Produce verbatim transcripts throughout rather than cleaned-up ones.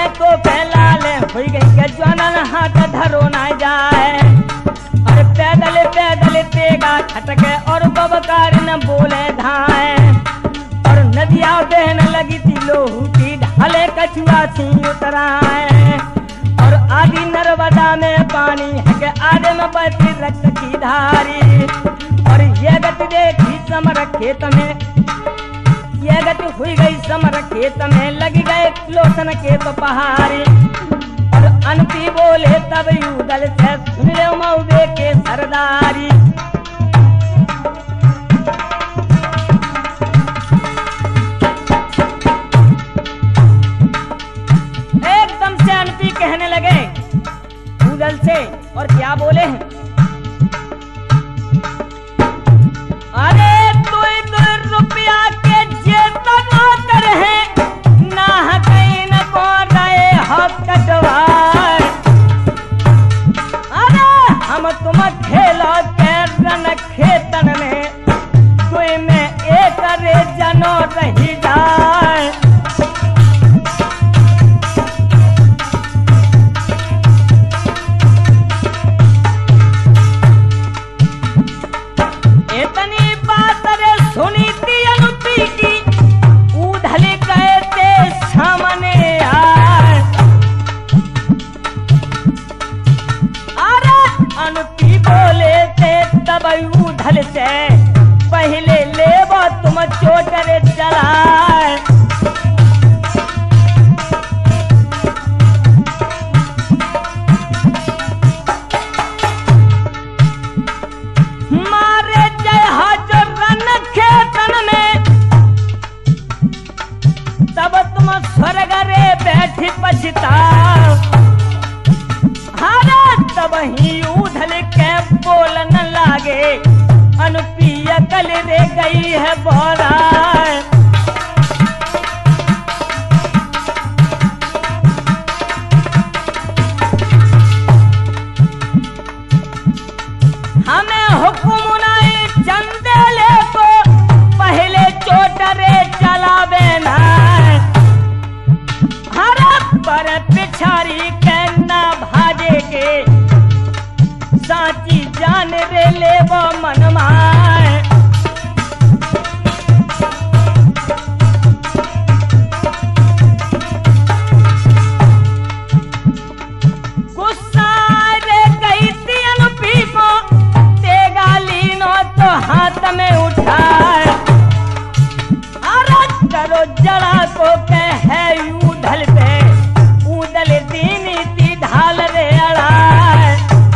को फैलाले हुई गई के ज्वानन हाथ धरो ना जाए। और पैदल पैदल तेगा खटके और बबकार न बोले धाए। और नदिया बहन लगी थी लोहू की ढाले कछुआ थी उतराए। और आदि नर्मदा में पानी है के आधे में बहती रक्त की धारी। और ये गति देखी समर खेत में, ये गति हुई गई समर खेत में लगी गए लोटन के तो पहाड़ी। और अनपी बोले तब युदल से सुन ले मऊबे के सरदारी। एकदम से अनपी कहने लगे युदल से, और क्या बोले हैं, अरे तू रुपया के जेतना कर है ना कहीं न को रहे हक कटवार। अरे हम तुम खेलो के रन खेतन में तू में एक रे जनो रही जाए। इतनी बात रे सुनी थी अनुपी की, उधल गए थे सामने आए। अरे अनुपी बोले थे तब उधल से, पहले ले वो तुम चोट रे चलाए। मारे जय हाजर रन खेतन में तब तुम स्वर्ग रे बैठी पछताओ। हारा तब ही उधल के बोलन लागे, अनुपी अकल रे गई है बोला। हमें हुक्म नहीं चंदेले को पहले चोट रे चलावे ना। हरा पर पिछाड़ी के ना भाजे के, साची जान रे ले वो मन माए। गुस्सा रे गई थी अनुपी को, तेगा लीनो तो हाथ में उठाए। अरे करो जड़ा को कहे उधल पे, उधल दीनी थी ढाल रे अड़ाए।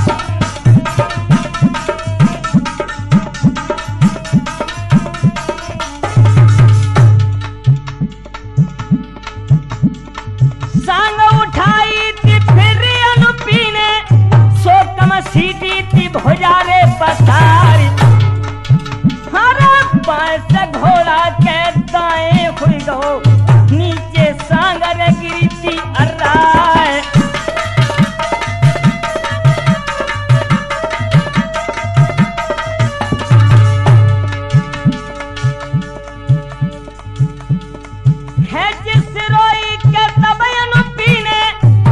सांग उठाई थी फिर अनुपी ने, सोकम सीटी थी भुजारे पसारी। हरा बाएं से घोड़ा के दाएं हुई गो, नीचे सांगर गिरी थी अर्राए। है जिस रोई के तब अनुपी ने,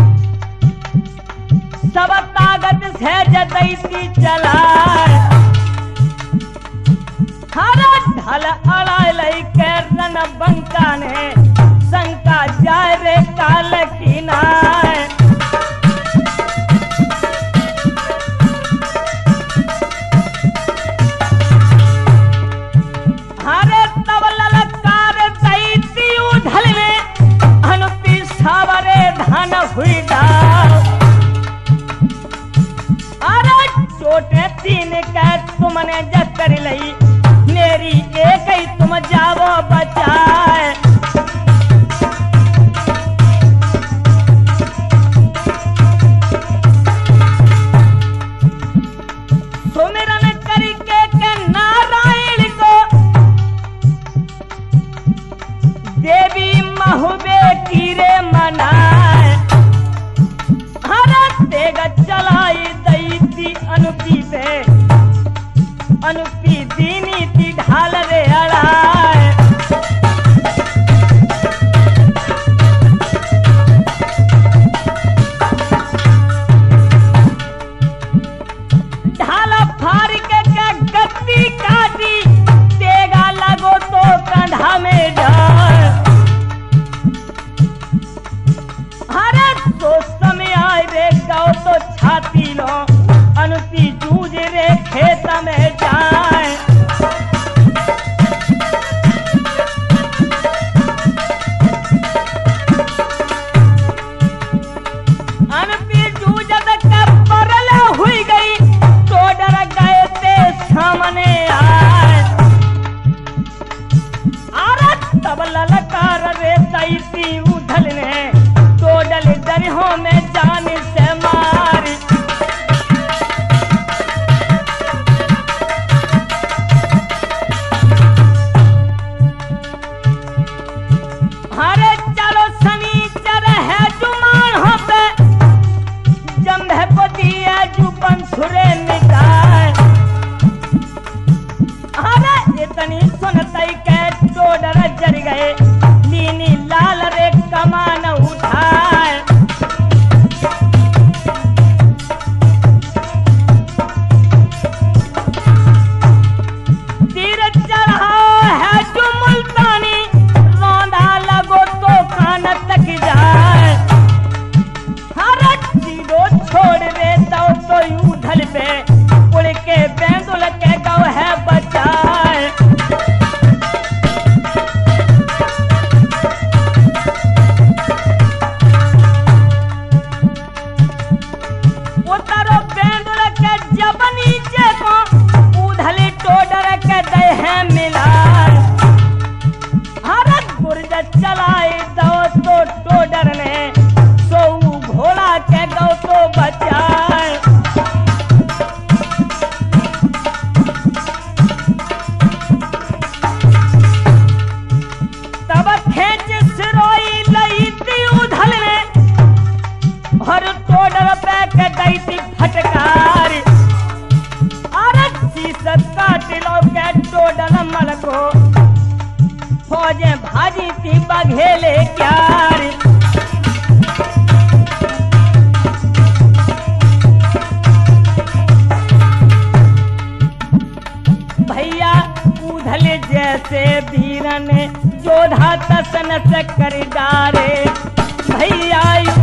सब ताकत से जतई थी चलाए। हरा ढल अड़ा लई के रन बंका ने, शंका जाए रे काल की नाय। हरे तब ललकार दई थी उधल में, अनुपी सावरे धान हुई डाल। अरे चोटे तीन के तुमने जकर लई, मेरी एक ही तुम जाओ बचाए। लो अनुपी जूझ रे खेत में जाए। अनुपी जूझत के परल हुई गई तो डर गए ते सामने आए। अरे तब ललकार रे तैती उधल ने तो डल दरियों में जान से मारी। अरे चलो शनिचर है जुमान हो पे जम्भे को दिए जुबन सुरे मिटाए। अरे इतनी सुनते के तो डर जर गए नीनी लाल रे कमान उठाए। तीर चढ़ाओ है जो मुल्तानी रौंदा लगो तो कान तक जाए। हर चीजो छोड़ दे तो तो उधल पे उड़ के बेंदुल के गौ है बचाए। उतरो बेंदुल के जब नीचे को उधली टोडर के दे है मिलाए। हर गुर्ज चलाई दो तो टोडर ने सो घोड़ा के गौ तो बचाए। तब खेच सिरोई लई थी उधल ने और टोडर पे के गई थी फटकार। अरे शीशत काट लो के टोडर मल को फौजें भाजी थी बघेले क्यार। भैया उधल जैसे वीरन जोधा तसन से कर डारे। भैया